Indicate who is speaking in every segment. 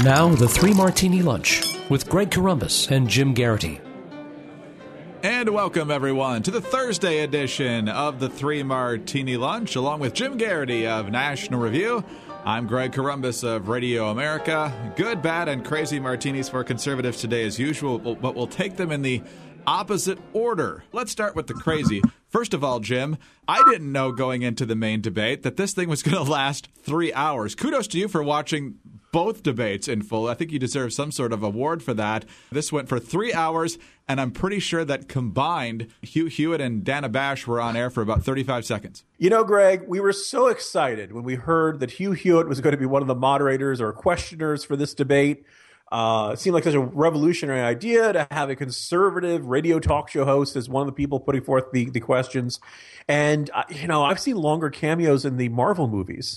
Speaker 1: Now, the Three Martini Lunch with Greg Corombos and Jim Garrity.
Speaker 2: And welcome, everyone, to the Thursday edition of the Three Martini Lunch, along with Jim Garrity of National Review. I'm Greg Corombos of Radio America. Good, bad, and crazy martinis for conservatives today as usual, but we'll take them in the opposite order. Let's start with the crazy. First of all, Jim, I didn't know going into the main debate that this thing was going to last 3 hours. Kudos to you for watching both debates in full. I think you deserve some sort of award for that. This went for 3 hours, and I'm pretty sure that combined, Hugh Hewitt and Dana Bash were on air for about 35 seconds.
Speaker 3: You know, Greg, we were so excited when we heard that Hugh Hewitt was going to be one of the moderators or questioners for this debate. It seemed like such a revolutionary idea to have a conservative radio talk show host as one of the people putting forth the questions. And, I've seen longer cameos in the Marvel movies,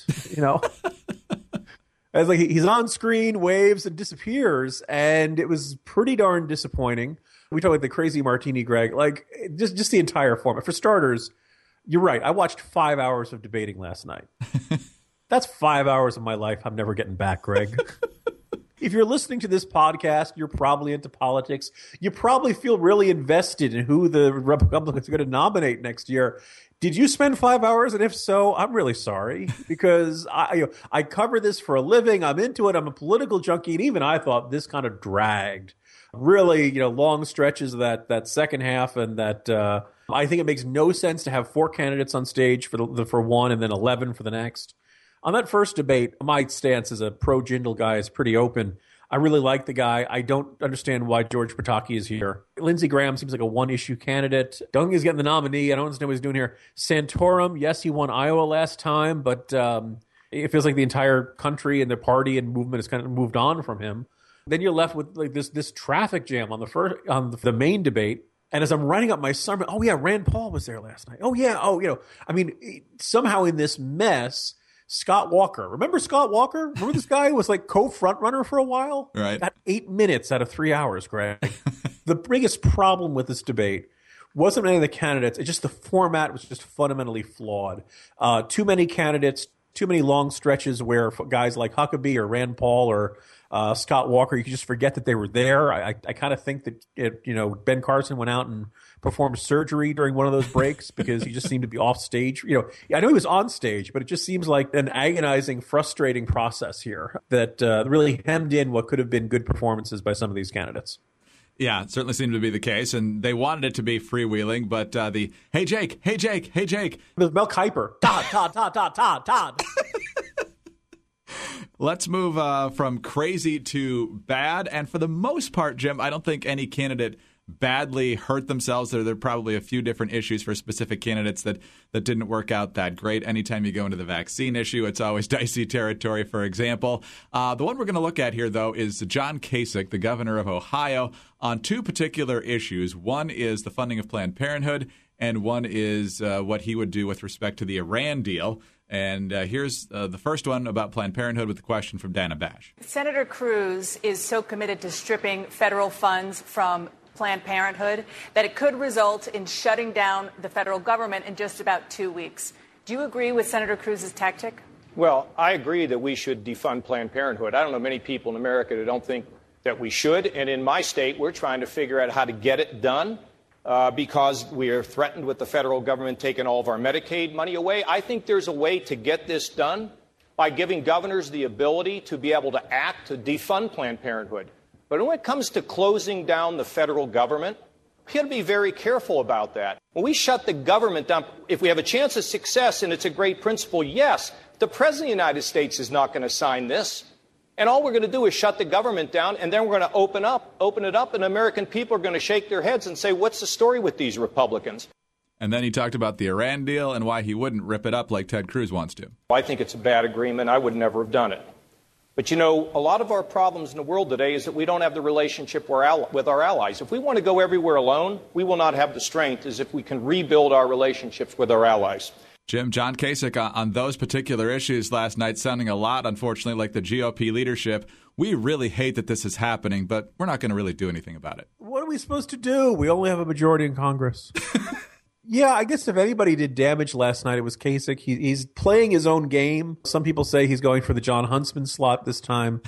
Speaker 3: It's like he's on screen, waves, and disappears, and it was pretty darn disappointing. We talk about the crazy martini, Greg, like just the entire format. For starters, you're right. I watched 5 hours of debating last night. That's 5 hours of my life I'm never getting back, Greg. If you're listening to this podcast, you're probably into politics. You probably feel really invested in who the Republicans are going to nominate next year. Did you spend 5 hours? And if so, I'm really sorry because I cover this for a living. I'm into it. I'm a political junkie. And even I thought this kind of dragged really, long stretches of that second half. And that I think it makes no sense to have 4 candidates on stage for one and then 11 for the next. On that first debate, my stance as a pro-Jindal guy is pretty open. I really like the guy. I don't understand why George Pataki is here. Lindsey Graham seems like a one-issue candidate. Don't think he's getting the nominee. I don't understand what he's doing here. Santorum, yes, he won Iowa last time, but it feels like the entire country and the party and movement has kind of moved on from him. Then you're left with like this traffic jam on the main debate. And as I'm writing up my summary, oh yeah, Rand Paul was there last night. Oh yeah, somehow in this mess, Scott Walker. Remember Scott Walker? Remember this guy who was like co-front runner for a while?
Speaker 2: Right.
Speaker 3: Got 8 minutes out of 3 hours, Greg. The biggest problem with this debate wasn't any of the candidates. It's just the format was just fundamentally flawed. Too many candidates, too many long stretches where guys like Huckabee or Rand Paul or Scott Walker, you could just forget that they were there. I kind of think that Ben Carson went out and performed surgery during one of those breaks because he just seemed to be off stage. I know he was on stage, but it just seems like an agonizing, frustrating process here that really hemmed in what could have been good performances by some of these candidates.
Speaker 2: Yeah, it certainly seemed to be the case, and they wanted it to be freewheeling, but the, hey, Jake.
Speaker 3: It was Mel Kiper. Todd.
Speaker 2: Let's move from crazy to bad, and for the most part, Jim, I don't think any candidate badly hurt themselves. There are probably a few different issues for specific candidates that didn't work out that great. Anytime you go into the vaccine issue, it's always dicey territory, for example. The one we're going to look at here, though, is John Kasich, the governor of Ohio, on 2 particular issues. One is the funding of Planned Parenthood, and one is what he would do with respect to the Iran deal. And here's the first one about Planned Parenthood with a question from Dana Bash.
Speaker 4: Senator Cruz is so committed to stripping federal funds from Planned Parenthood that it could result in shutting down the federal government in just about 2 weeks. Do you agree with Senator Cruz's tactic?
Speaker 5: Well, I agree that we should defund Planned Parenthood. I don't know many people in America that don't think that we should. And in my state, we're trying to figure out how to get it done because we are threatened with the federal government taking all of our Medicaid money away. I think there's a way to get this done by giving governors the ability to be able to act to defund Planned Parenthood. But when it comes to closing down the federal government, we got to be very careful about that. When we shut the government down, if we have a chance of success and it's a great principle, yes, the President of the United States is not going to sign this. And all we're going to do is shut the government down, and then we're going to open it up, and American people are going to shake their heads and say, what's the story with these Republicans?
Speaker 2: And then he talked about the Iran deal and why he wouldn't rip it up like Ted Cruz wants to.
Speaker 5: I think it's a bad agreement. I would never have done it. But, a lot of our problems in the world today is that we don't have the relationship with our allies. If we want to go everywhere alone, we will not have the strength as if we can rebuild our relationships with our allies.
Speaker 2: Jim, John Kasich on those particular issues last night sounding a lot, unfortunately, like the GOP leadership. We really hate that this is happening, but we're not going to really do anything about it.
Speaker 3: What are we supposed to do? We only have a majority in Congress. Yeah, I guess if anybody did damage last night, it was Kasich. He's playing his own game. Some people say he's going for the John Huntsman slot this time.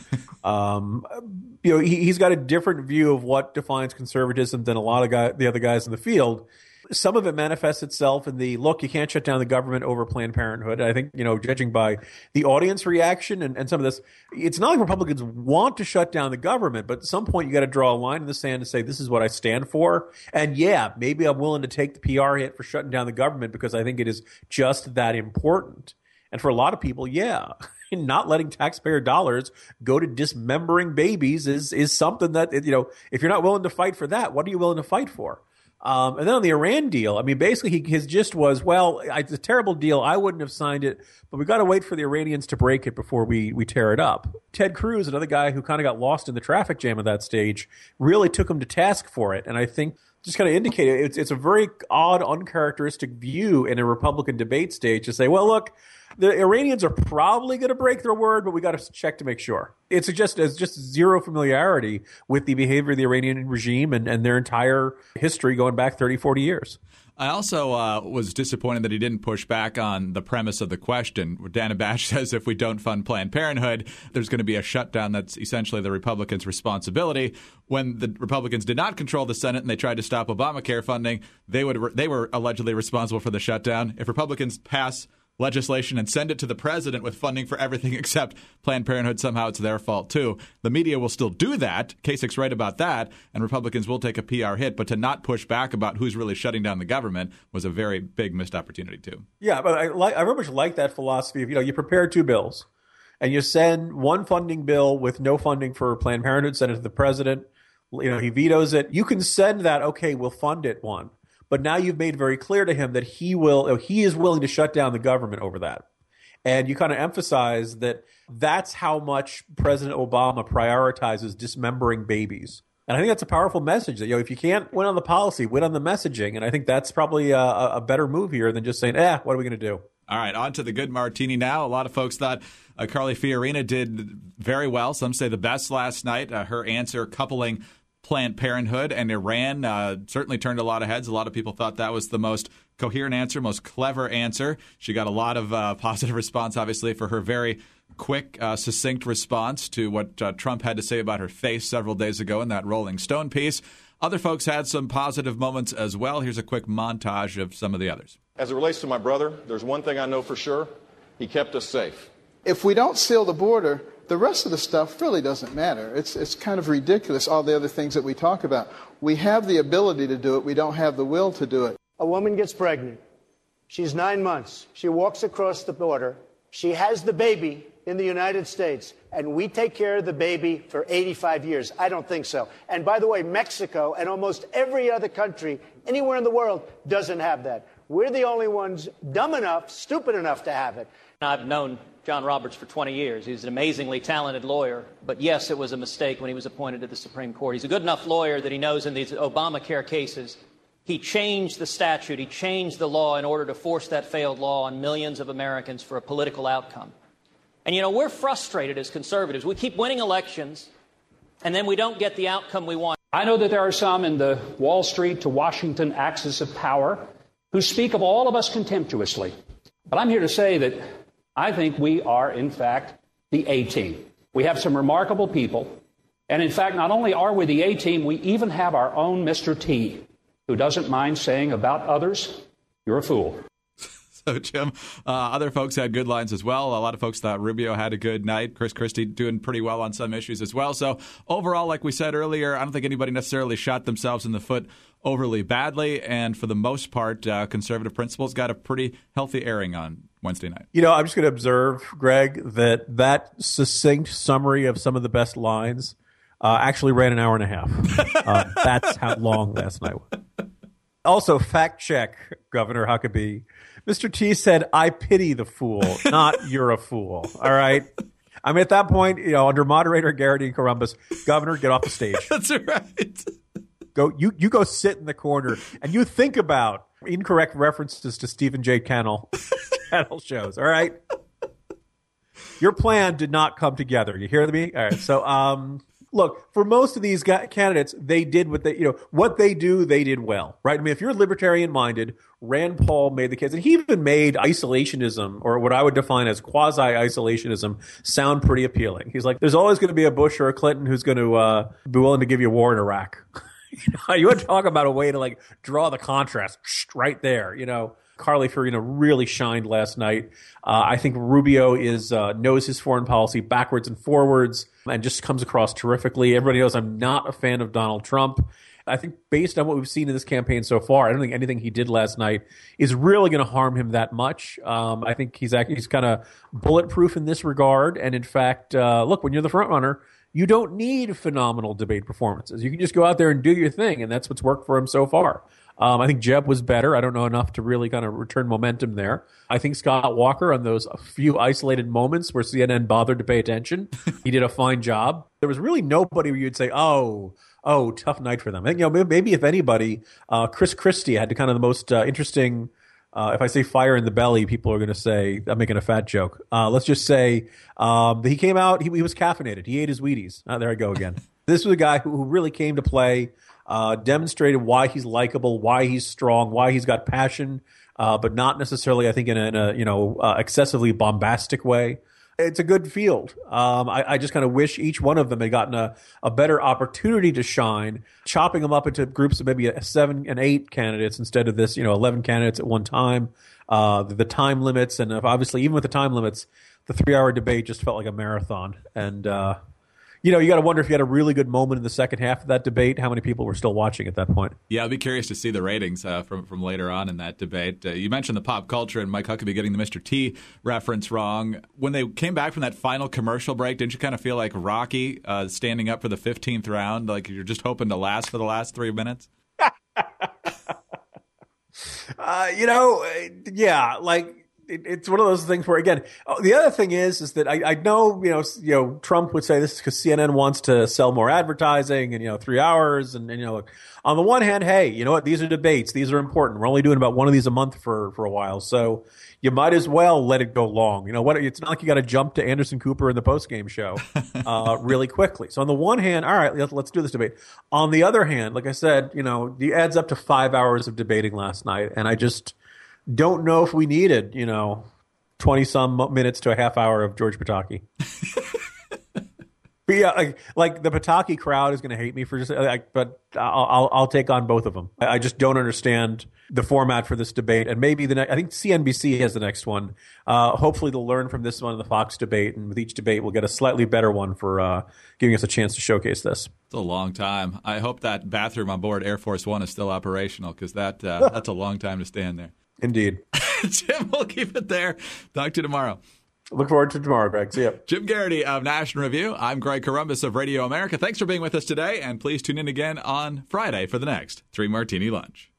Speaker 3: He's got a different view of what defines conservatism than a lot of the other guys in the field. Some of it manifests itself in the, look, you can't shut down the government over Planned Parenthood. I think, judging by the audience reaction and some of this, it's not like Republicans want to shut down the government, but at some point you got to draw a line in the sand and say, this is what I stand for. And yeah, maybe I'm willing to take the PR hit for shutting down the government because I think it is just that important. And for a lot of people, yeah, not letting taxpayer dollars go to dismembering babies is something that, if you're not willing to fight for that, what are you willing to fight for? And then on the Iran deal, I mean, basically his gist was, well, it's a terrible deal. I wouldn't have signed it, but we got to wait for the Iranians to break it before we tear it up. Ted Cruz, another guy who kind of got lost in the traffic jam at that stage, really took him to task for it. And I think just kind of indicated it's a very odd, uncharacteristic view in a Republican debate stage to say, well, look, the Iranians are probably going to break their word, but we got to check to make sure. It suggests just zero familiarity with the behavior of the Iranian regime and their entire history going back 30, 40 years.
Speaker 2: I also was disappointed that he didn't push back on the premise of the question. Dana Bash says if we don't fund Planned Parenthood, there's going to be a shutdown that's essentially the Republicans' responsibility. When the Republicans did not control the Senate and they tried to stop Obamacare funding, they were allegedly responsible for the shutdown. If Republicans pass legislation and send it to the president with funding for everything except Planned Parenthood, somehow it's their fault too. The media will still do that. Kasich's right about that, and Republicans will take a PR hit. But to not push back about who's really shutting down the government was a very big missed opportunity too.
Speaker 3: Yeah, but I very much like that philosophy of, you prepare two bills and you send one funding bill with no funding for Planned Parenthood, send it to the president. He vetoes it. You can send that, okay, we'll fund it one. But now you've made very clear to him that he is willing to shut down the government over that. And you kind of emphasize that that's how much President Obama prioritizes dismembering babies. And I think that's a powerful message that, if you can't win on the policy, win on the messaging. And I think that's probably a better move here than just saying, what are we going to do?
Speaker 2: All right, on to the good martini now. A lot of folks thought Carly Fiorina did very well. Some say the best last night. Her answer coupling Planned Parenthood and Iran certainly turned a lot of heads. A lot of people thought that was the most coherent answer, most clever answer. She got a lot of positive response, obviously, for her very quick, succinct response to what Trump had to say about her face several days ago in that Rolling Stone piece. Other folks had some positive moments as well. Here's a quick montage of some of the others.
Speaker 6: As it relates to my brother, there's one thing I know for sure. He kept us safe.
Speaker 7: If we don't seal the border, the rest of the stuff really doesn't matter. It's kind of ridiculous, all the other things that we talk about. We have the ability to do it. We don't have the will to do it.
Speaker 8: A woman gets pregnant. She's 9 months. She walks across the border. She has the baby in the United States, and we take care of the baby for 85 years. I don't think so. And by the way, Mexico and almost every other country anywhere in the world doesn't have that. We're the only ones dumb enough, stupid enough to have it.
Speaker 9: I've known John Roberts for 20 years. He's an amazingly talented lawyer. But yes, it was a mistake when he was appointed to the Supreme Court. He's a good enough lawyer that he knows in these Obamacare cases, he changed the statute, he changed the law in order to force that failed law on millions of Americans for a political outcome. And, we're frustrated as conservatives. We keep winning elections, and then we don't get the outcome we want.
Speaker 10: I know that there are some in the Wall Street to Washington axis of power who speak of all of us contemptuously. But I'm here to say that I think we are, in fact, the A-team. We have some remarkable people. And in fact, not only are we the A-team, we even have our own Mr. T, who doesn't mind saying about others, you're a fool.
Speaker 2: So, Jim, other folks had good lines as well. A lot of folks thought Rubio had a good night. Chris Christie doing pretty well on some issues as well. So overall, like we said earlier, I don't think anybody necessarily shot themselves in the foot overly badly. And for the most part, conservative principles got a pretty healthy airing on Wednesday night.
Speaker 3: I'm just going to observe, Greg, that succinct summary of some of the best lines actually ran an hour and a half. That's how long last night was. Also, fact check, Governor Huckabee. Mr. T said, I pity the fool, not you're a fool. All right? I mean, at that point, under moderator Garrity and Columbus, Governor, get off the stage.
Speaker 2: That's right.
Speaker 3: You go sit in the corner and you think about incorrect references to Stephen J. Cannell shows. All right? Your plan did not come together. You hear me? All right. So, Look, for most of these candidates, they did what they do, they did well, right? I mean, if you're libertarian-minded, Rand Paul made the case, and he even made isolationism, or what I would define as quasi-isolationism, sound pretty appealing. He's like, there's always going to be a Bush or a Clinton who's going to be willing to give you a war in Iraq. You want to talk about a way to like draw the contrast right there, Carly Fiorina really shined last night. I think Rubio knows his foreign policy backwards and forwards and just comes across terrifically. Everybody knows I'm not a fan of Donald Trump. I think based on what we've seen in this campaign so far, I don't think anything he did last night is really going to harm him that much. I think he's kind of bulletproof in this regard. And in fact, look, when you're the front runner, you don't need phenomenal debate performances. You can just go out there and do your thing, and that's what's worked for him so far. I think Jeb was better. I don't know enough to really kind of return momentum there. I think Scott Walker, on those few isolated moments where CNN bothered to pay attention, he did a fine job. There was really nobody where you'd say, oh, tough night for them. I think, maybe if anybody, Chris Christie had kind of the most interesting. If I say fire in the belly, people are going to say I'm making a fat joke. Let's just say he came out. He was caffeinated. He ate his Wheaties. There I go again. This was a guy who really came to play. Demonstrated why he's likable, why he's strong, why he's got passion, but not necessarily, I think, in a excessively bombastic way. It's a good field. I just kind of wish each one of them had gotten a better opportunity to shine, chopping them up into groups of maybe 7 and 8 candidates instead of this, 11 candidates at one time. The time limits, and obviously even with the time limits, the 3-hour debate just felt like a marathon. And you got to wonder if you had a really good moment in the second half of that debate, how many people were still watching at that point.
Speaker 2: Yeah, I'll be curious to see the ratings from later on in that debate. You mentioned the pop culture and Mike Huckabee getting the Mr. T reference wrong. When they came back from that final commercial break, didn't you kind of feel like Rocky standing up for the 15th round, like you're just hoping to last for the last 3 minutes?
Speaker 3: Yeah, like it's one of those things where, again, the other thing is that I know, Trump would say this is because CNN wants to sell more advertising and, 3 hours. And on the one hand, hey, you know what? These are debates. These are important. We're only doing about one of these a month for a while. So you might as well let it go long. It's not like you got to jump to Anderson Cooper in the postgame show really quickly. So on the one hand, all right, let's do this debate. On the other hand, like I said, it adds up to 5 hours of debating last night. And I just don't know if we needed, 20-some minutes to a half hour of George Pataki. But yeah, like the Pataki crowd is going to hate me for just but I'll take on both of them. I just don't understand the format for this debate, and maybe I think CNBC has the next one. Hopefully, they'll learn from this one in the Fox debate, and with each debate, we'll get a slightly better one for giving us a chance to showcase this.
Speaker 2: It's a long time. I hope that bathroom on board Air Force One is still operational, because that's a long time to stand there.
Speaker 3: Indeed.
Speaker 2: Jim, we'll keep it there. Talk to you tomorrow.
Speaker 3: Look forward to tomorrow, Greg. See ya.
Speaker 2: Jim Garrity of National Review. I'm Greg Corombos of Radio America. Thanks for being with us today, and please tune in again on Friday for the next 3 Martini Lunch.